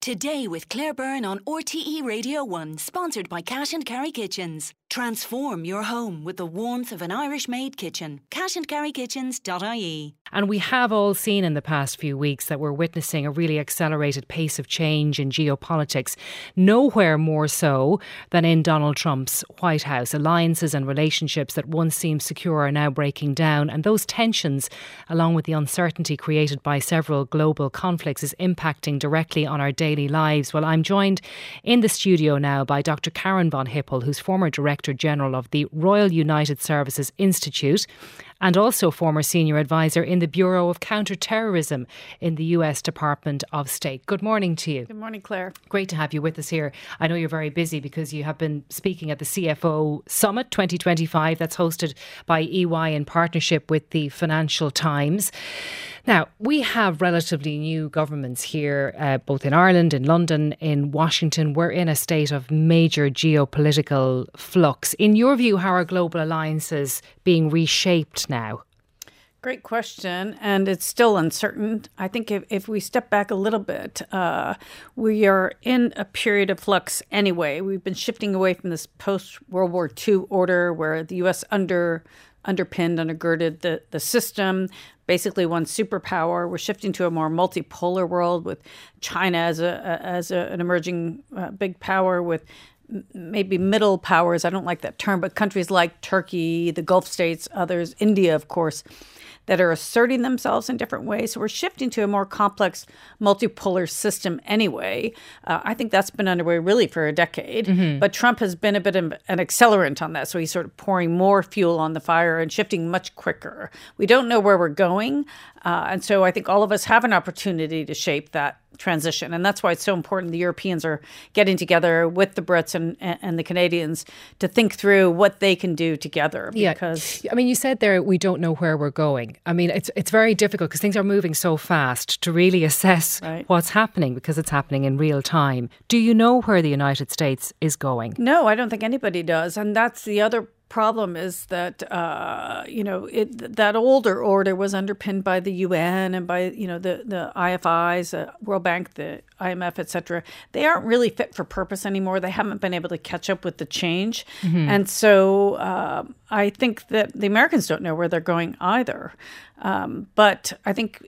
Today with Claire Byrne on RTE Radio 1, sponsored by Cash and Carry Kitchens. Transform your home with the warmth of an Irish-made kitchen. cashandcarrykitchens.ie. And we have all seen in the past few weeks that we're witnessing a really accelerated pace of change in geopolitics. Nowhere more so than in Donald Trump's White House. Alliances and relationships that once seemed secure are now breaking down. And those tensions, along with the uncertainty created by several global conflicts, is impacting directly on our daily lives. Well, I'm joined in the studio now by Dr. Karen von Hippel, who's former Director General of the Royal United Services Institute and also former senior advisor in the Bureau of Counterterrorism in the US Department of State. Good morning to you. Good morning, Claire. Great to have you with us here. I know you're very busy because you have been speaking at the CFO Summit 2025 that's hosted by EY in partnership with the Financial Times. Now, we have relatively new governments here, both in Ireland, in London, in Washington. We're in a state of major geopolitical flux. In your view, how are global alliances being reshaped now? Great question, and it's still uncertain. I think if we step back a little bit, we are in a period of flux anyway. We've been shifting away from this post-World War II order where the U.S. undergirded the system, basically one superpower. We're shifting to a more multipolar world with China as an emerging big power, with maybe middle powers. I don't like that term, but countries like Turkey, the Gulf states, others, India, of course, that are asserting themselves in different ways. So we're shifting to a more complex multipolar system anyway. I think that's been underway really for a decade. Mm-hmm. But Trump has been a bit of an accelerant on that. So he's sort of pouring more fuel on the fire and shifting much quicker. We don't know where we're going. And so I think all of us have an opportunity to shape that transition. And that's why it's so important the Europeans are getting together with the Brits and the Canadians to think through what they can do together. Because I mean, you said there, we don't know where we're going. I mean, it's very difficult because things are moving so fast to really assess what's happening because it's happening in real time. Do you know where the United States is going? No, I don't think anybody does. And that's the other problem, is that that older order was underpinned by the UN and by the IFIs, World Bank, the IMF, etc. They aren't really fit for purpose anymore. They haven't been able to catch up with the change, and so I think that the Americans don't know where they're going either. But I think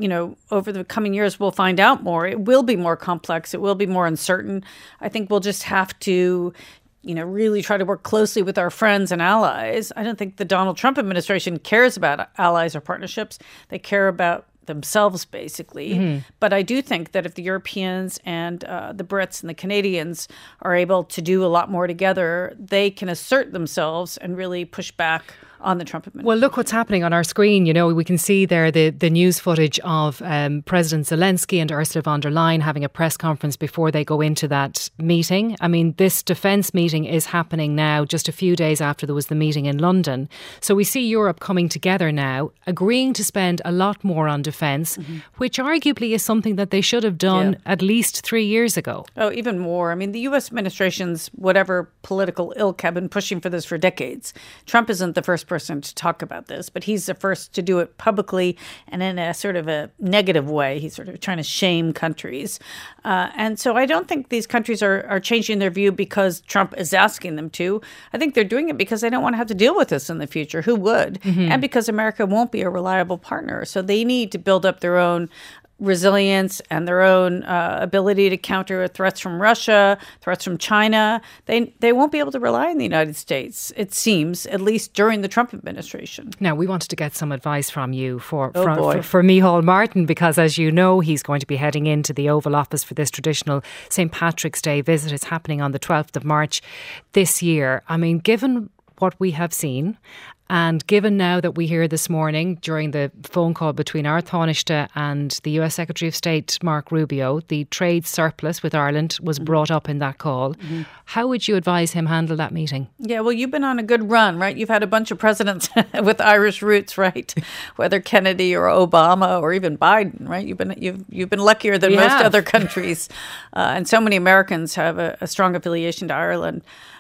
over the coming years we'll find out more. It will be more complex. It will be more uncertain. I think we'll just have to really try to work closely with our friends and allies. I don't think the Donald Trump administration cares about allies or partnerships. They care about themselves, basically. Mm-hmm. But I do think that if the Europeans and the Brits and the Canadians are able to do a lot more together, they can assert themselves and really push back on the Trump administration. Well, look what's happening on our screen. We can see there the news footage of President Zelensky and Ursula von der Leyen having a press conference before they go into that meeting. I mean, this defence meeting is happening now just a few days after there was the meeting in London. So we see Europe coming together now, agreeing to spend a lot more on defence, which arguably is something that they should have done at least 3 years ago. Oh, even more. I mean, the U.S. administration's whatever political ilk have been pushing for this for decades. Trump isn't the first person to talk about this, but he's the first to do it publicly and in a sort of a negative way. He's sort of trying to shame countries. And so I don't think these countries are changing their view because Trump is asking them to. I think they're doing it because they don't want to have to deal with this in the future. Who would? Mm-hmm. And because America won't be a reliable partner. So they need to build up their own resilience and their own ability to counter threats from Russia, threats from China. They won't be able to rely on the United States, it seems, at least during the Trump administration. Now, we wanted to get some advice from you for Micheál Martin, because as you know, he's going to be heading into the Oval Office for this traditional St. Patrick's Day visit. It's happening on the 12th of March this year. I mean, given what we have seen, and given now that we hear this morning during the phone call between Ard Tánaiste and the US Secretary of State, Mark Rubio, the trade surplus with Ireland was brought up in that call. Mm-hmm. How would you advise him handle that meeting? Yeah, well, you've been on a good run, right? You've had a bunch of presidents with Irish roots, right? Whether Kennedy or Obama or even Biden, right? You've been luckier than most other countries. And so many Americans have a strong affiliation to Ireland.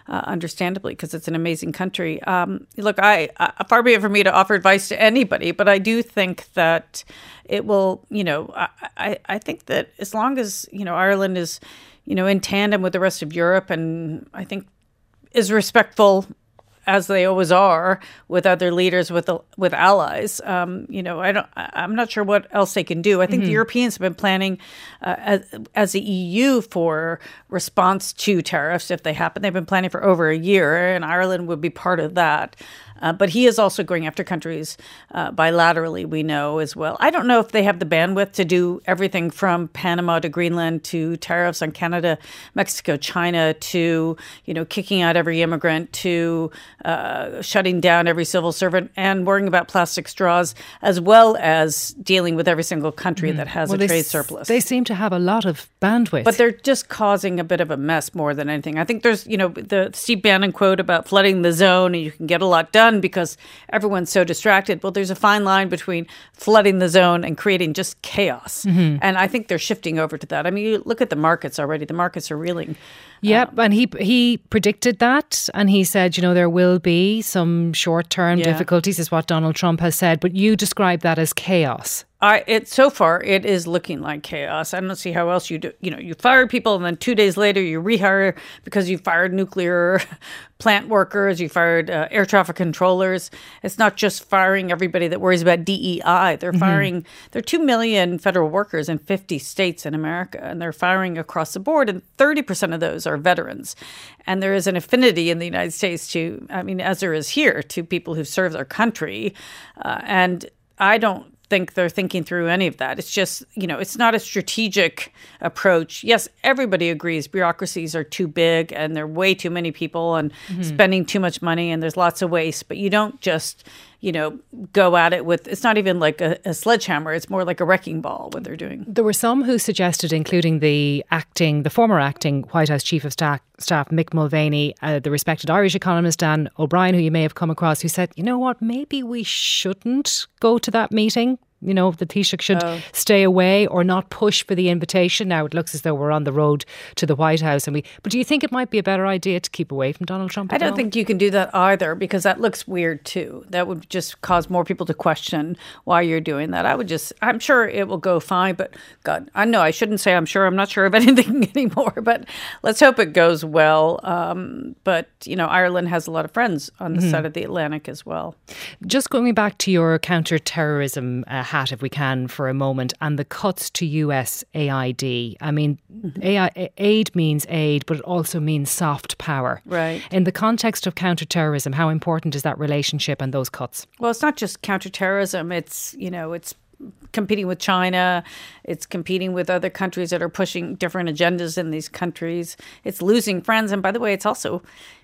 understandably, because it's an amazing country. Look, far be it from me to offer advice to anybody, but I do think that it will, I think that as long as, Ireland is, in tandem with the rest of Europe, and I think is respectful, as they always are, with other leaders, with allies. I'm not sure what else they can do. I think the Europeans have been planning as the EU for response to tariffs if they happen. They've been planning for over a year, and Ireland would be part of that. But he is also going after countries bilaterally, we know as well. I don't know if they have the bandwidth to do everything from Panama to Greenland to tariffs on Canada, Mexico, China, to, kicking out every immigrant, to shutting down every civil servant and worrying about plastic straws, as well as dealing with every single country that has a trade surplus. They seem to have a lot of bandwidth. But they're just causing a bit of a mess more than anything. I think there's, the Steve Bannon quote about flooding the zone and you can get a lot done because everyone's so distracted. Well, there's a fine line between flooding the zone and creating just chaos. And I think they're shifting over to that. I mean, you look at the markets already. The markets are reeling. Yep, and he predicted that, and he said, there will be some short-term difficulties, is what Donald Trump has said, but you describe that as chaos. So far, it is looking like chaos. I don't see how else you do. You fire people, and then 2 days later, you rehire because you fired nuclear plant workers, you fired air traffic controllers. It's not just firing everybody that worries about DEI. They're firing. There are 2 million federal workers in 50 states in America, and they're firing across the board, and 30% of those are veterans. And there is an affinity in the United States as there is here, to people who've served their country. And I don't think they're thinking through any of that. It's just, it's not a strategic approach. Yes, everybody agrees bureaucracies are too big and there are way too many people and spending too much money and there's lots of waste, but you don't just, go at it with, it's not even like a sledgehammer. It's more like a wrecking ball, what they're doing. There were some who suggested, including the former acting White House Chief of Staff, Mick Mulvaney, the respected Irish economist Dan O'Brien, who you may have come across, who said, maybe we shouldn't go to that meeting. The Taoiseach should stay away or not push for the invitation. Now it looks as though we're on the road to the White House. But do you think it might be a better idea to keep away from Donald Trump? I don't think you can do that either, because that looks weird too. That would just cause more people to question why you're doing that. I'm sure it will go fine, but God, I know I shouldn't say I'm sure. I'm not sure of anything anymore, but let's hope it goes well. But Ireland has a lot of friends on the side of the Atlantic as well. Just going back to your counter-terrorism hat, if we can, for a moment, and the cuts to US AID. Aid means aid, but it also means soft power. Right. In the context of counterterrorism, how important is that relationship and those cuts? Well, it's not just counterterrorism. It's competing with China. It's competing with other countries that are pushing different agendas in these countries. It's losing friends. And by the way, it's also,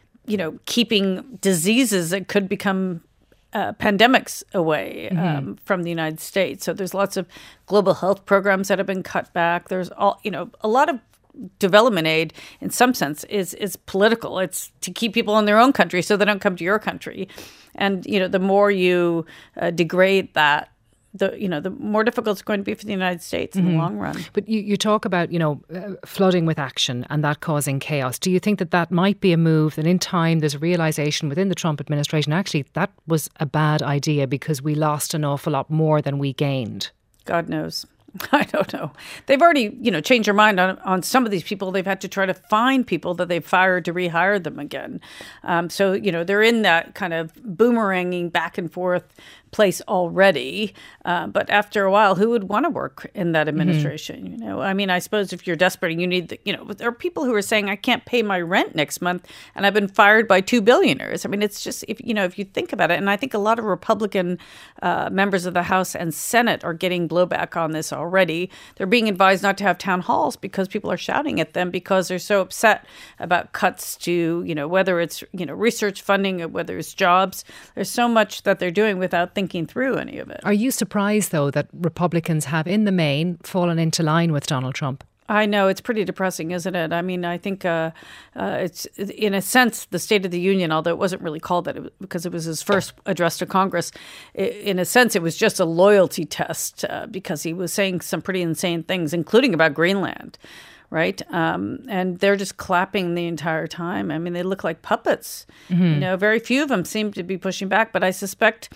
keeping diseases that could become pandemics away from the United States. So there's lots of global health programs that have been cut back. There's a lot of development aid in some sense is political. It's to keep people in their own country so they don't come to your country. And, the more you degrade that, the more difficult it's going to be for the United States in the long run. But you talk about, flooding with action and that causing chaos. Do you think that might be a move that in time there's a realisation within the Trump administration, actually, that was a bad idea because we lost an awful lot more than we gained? God knows. I don't know. They've already, changed their mind on some of these people. They've had to try to find people that they've fired to rehire them again. So, they're in that kind of boomeranging back and forth place already. But after a while, who would want to work in that administration? I suppose if you're desperate and you need, there are people who are saying, I can't pay my rent next month and I've been fired by 2 billionaires. It's just, if you think about it, and I think a lot of Republican members of the House and Senate are getting blowback on this already. They're being advised not to have town halls because people are shouting at them because they're so upset about cuts to, whether it's, research funding or whether it's jobs. There's so much that they're doing without thinking through any of it. Are you surprised, though, that Republicans have, in the main, fallen into line with Donald Trump? I know. It's pretty depressing, isn't it? I think it's, in a sense, the State of the Union, although it wasn't really called that because it was his first address to Congress. In a sense, it was just a loyalty test because he was saying some pretty insane things, including about Greenland. right? And they're just clapping the entire time. I mean, they look like puppets. Very few of them seem to be pushing back, but I suspect,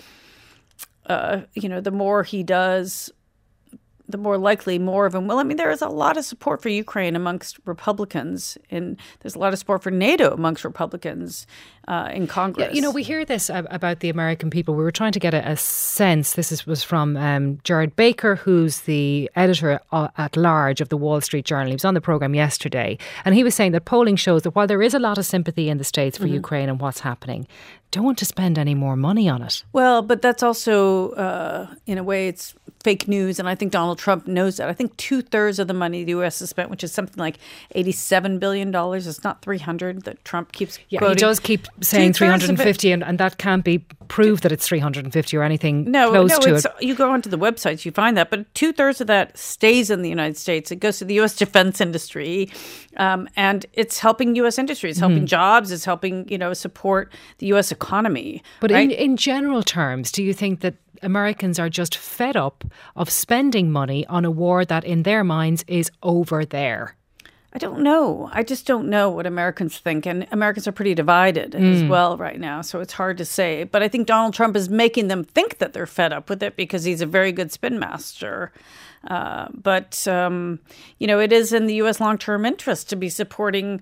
the more he does, the more likely more of them will. I mean, there is a lot of support for Ukraine amongst Republicans, and there's a lot of support for NATO amongst Republicans in Congress. Yeah, we hear this about the American people. We were trying to get a sense. This was from Jared Baker, who's the editor at large of the Wall Street Journal. He was on the programme yesterday, and he was saying that polling shows that while there is a lot of sympathy in the States for Ukraine and what's happening, don't want to spend any more money on it. Well, but that's also, in a way, it's fake news, and I think Donald Trump knows that. I think 2/3 of the money the U.S. has spent, which is something like $87 billion, it's not 300 that Trump keeps quoting. He does keep saying 350, and that can't be proved that it's 350 or anything close to it. You go onto the websites, you find that, but 2/3 of that stays in the United States. It goes to the U.S. defense industry, and it's helping U.S. industry. It's helping jobs. It's helping, support the U.S. economy. But right? in general terms, do you think that Americans are just fed up of spending money on a war that in their minds is over there? I don't know. I just don't know what Americans think. And Americans are pretty divided as well right now. So it's hard to say. But I think Donald Trump is making them think that they're fed up with it because he's a very good spin master. But it is in the U.S. long-term interest to be supporting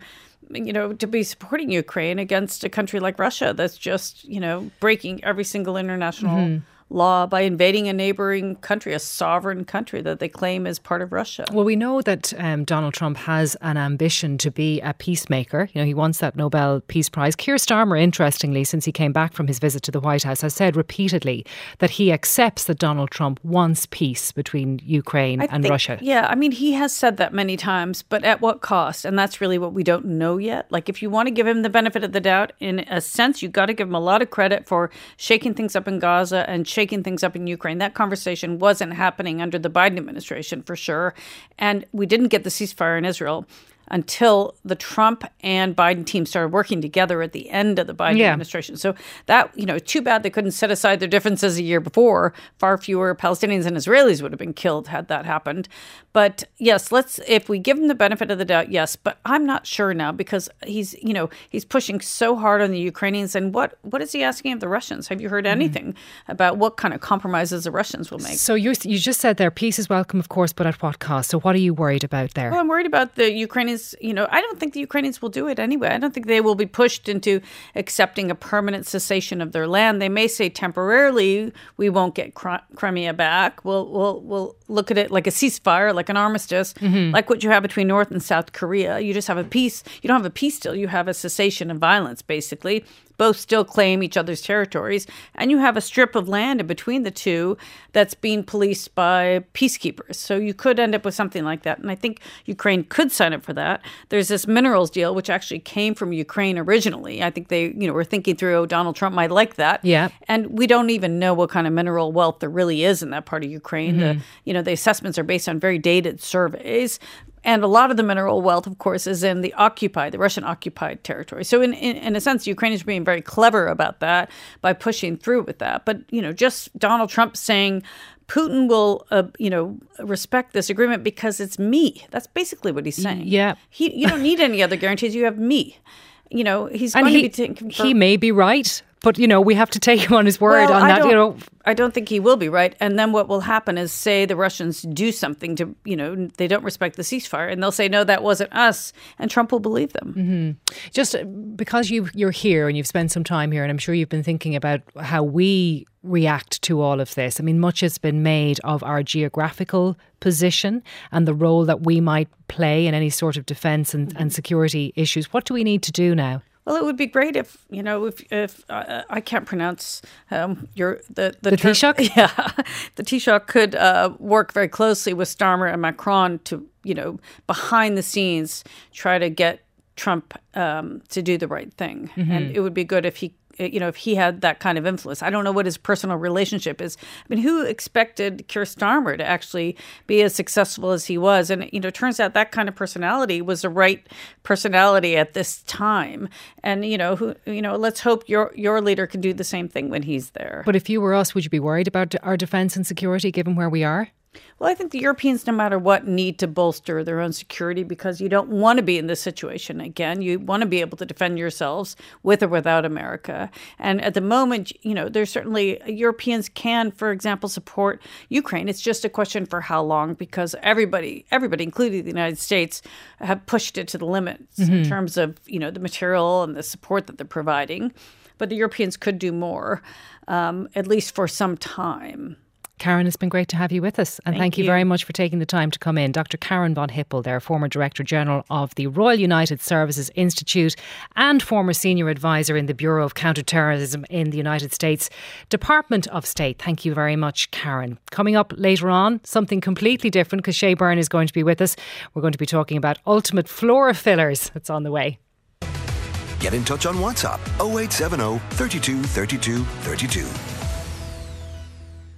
Ukraine against a country like Russia that's just, breaking every single international law by invading a neighboring country, a sovereign country that they claim is part of Russia. Well, we know that Donald Trump has an ambition to be a peacemaker. He wants that Nobel Peace Prize. Keir Starmer, interestingly, since he came back from his visit to the White House, has said repeatedly that he accepts that Donald Trump wants peace between Ukraine and Russia. Yeah, I mean, he has said that many times, but at what cost? And that's really what we don't know yet. Like, if you want to give him the benefit of the doubt, in a sense, you've got to give him a lot of credit for shaking things up in Gaza and shaking things up in Ukraine. That conversation wasn't happening under the Biden administration, for sure. And we didn't get the ceasefire in Israel until the Trump and Biden team started working together at the end of the Biden administration. So that, too bad they couldn't set aside their differences a year before. Far fewer Palestinians and Israelis would have been killed had that happened. But yes, if we give him the benefit of the doubt, yes. But I'm not sure now because he's pushing so hard on the Ukrainians. And what is he asking of the Russians? Have you heard anything about what kind of compromises the Russians will make? So you just said there, peace is welcome, of course, but at what cost? So what are you worried about there? Well, I'm worried about the Ukrainians. I don't think the Ukrainians will do it anyway. I don't think they will be pushed into accepting a permanent cessation of their land. They may say temporarily, we won't get Crimea back. We'll look at it like a ceasefire, like an armistice, like what you have between North and South Korea. You just have a peace. You don't have a peace deal. You have a cessation of violence, basically. Both still claim each other's territories. And you have a strip of land in between the two that's being policed by peacekeepers. So you could end up with something like that. And I think Ukraine could sign up for that. There's this minerals deal, which actually came from Ukraine originally. I think they, were thinking through, Donald Trump might like that. Yeah. And we don't even know what kind of mineral wealth there really is in that part of Ukraine. The assessments are based on very dated surveys. And a lot of the mineral wealth, of course, is in the Russian-occupied territory. So in a sense, Ukraine is being very clever about that by pushing through with that. But, just Donald Trump saying Putin will, respect this agreement because it's me. That's basically what he's saying. Yeah. You don't need any other guarantees. You have me. He's going to be taken. He may be right. But, we have to take him on his word on that, I don't think he will be right. And then what will happen is, say the Russians do something to, they don't respect the ceasefire, and they'll say, no, that wasn't us. And Trump will believe them. Just because you're here and you've spent some time here, and I'm sure you've been thinking about how we react to all of this. I mean, much has been made of our geographical position and the role that we might play in any sort of defence and security issues. What do we need to do now? Well, it would be great if I can't pronounce the Taoiseach? Yeah, the Taoiseach could work very closely with Starmer and Macron to, behind the scenes, try to get Trump to do the right thing. And it would be good if he had that kind of influence. I don't know what his personal relationship is. I mean, who expected Keir Starmer to actually be as successful as he was? And, it turns out that kind of personality was the right personality at this time. And, let's hope your leader can do the same thing when he's there. But if you were us, would you be worried about our defence and security given where we are? Well, I think the Europeans, no matter what, need to bolster their own security because you don't want to be in this situation again. You want to be able to defend yourselves with or without America. And at the moment, there's certainly Europeans can, for example, support Ukraine. It's just a question for how long, because everybody, including the United States, have pushed it to the limits in terms of, the material and the support that they're providing. But the Europeans could do more, at least for some time. Karen, it's been great to have you with us, and thank you very much for taking the time to come in. Dr. Karen von Hippel there, former Director General of the Royal United Services Institute and former Senior Advisor in the Bureau of Counterterrorism in the United States Department of State. Thank you very much, Karen. Coming up later on, something completely different, because Shay Byrne is going to be with us. We're going to be talking about ultimate floor fillers. It's on the way. Get in touch on WhatsApp 0870 32 32 32.